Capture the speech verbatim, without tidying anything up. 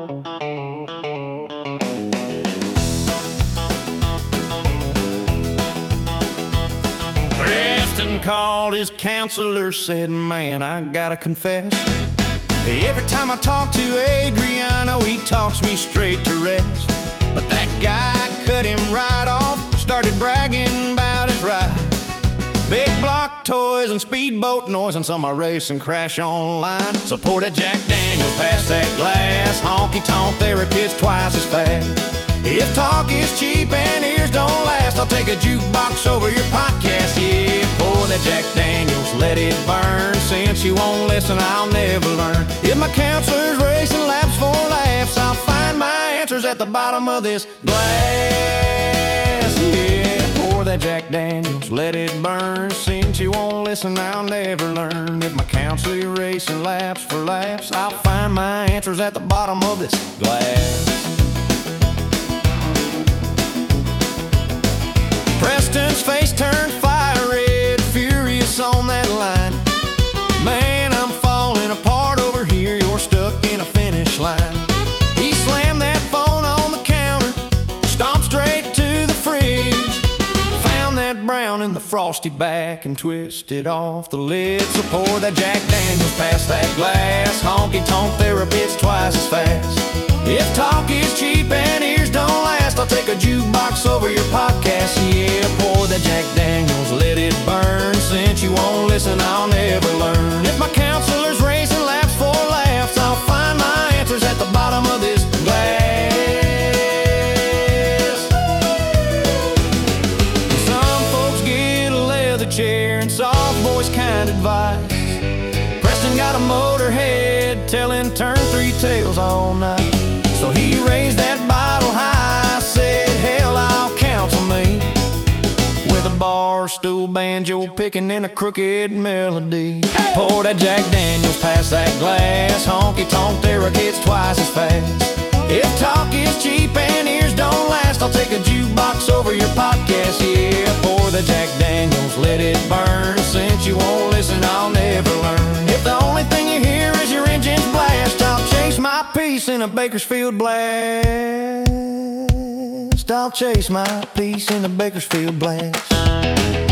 Preston called his counselor, said, man, I gotta confess, every time I talk to Adriano, he talks me straight to rest. But that guy cut him right off, started bragging about his ride. Big block toys and speedboat noise, and some are racing crash online. So pour that Jack Daniels past that glass, honky-tonk therapy, it's twice as fast. If talk is cheap and ears don't last, I'll take a jukebox over your podcast. Yeah, pour that Jack Daniels, let it burn. Since you won't listen, I'll never learn. If my counselor's racing laps for laughs, I'll find my answers at the bottom of this glass. Yeah, pour that Jack Daniels, let it burn. Since you won't listen, I'll never learn. If my counselor racing laps for laughs, I'll find my answers at the bottom of this glass. Preston's face turned fire red, furious on that line. Man, I'm falling apart over here, you're stuck in a finish line. He slammed that phone on the counter, stomped straight to the fridge, found that brown in the frosty back and twisted off the lid. So pour that Jack Daniels past that glass, honky-tonk therapy, it's twice as fast. If talk is cheap and ears don't last, I'll take a jukebox over your podcast. Yeah, pour that Jack Daniels, let it burn. Since you won't listen, I'll never learn. If my counselor's racing laps for laughs, I'll find my answers at the bottom of this glass. Some folks get a leather chair and soft voice kind advice. Preston got a motorhead telling turn three tales all night. So he raised that bottle high, said, hell, I'll counsel me, with a bar stool banjo picking in a crooked melody. Pour that Jack Daniels past that glass, honky-tonk there gets twice as fast. If talk is cheap and ears don't last, I'll take a jukebox over your podcast. Yeah, pour the Jack Daniels, let it burn. Since you won't listen, I'll never learn. If the only thing you hear is your engine's blast, I'll chase my peace in a Bakersfield blast. I'll chase my peace in a Bakersfield blast.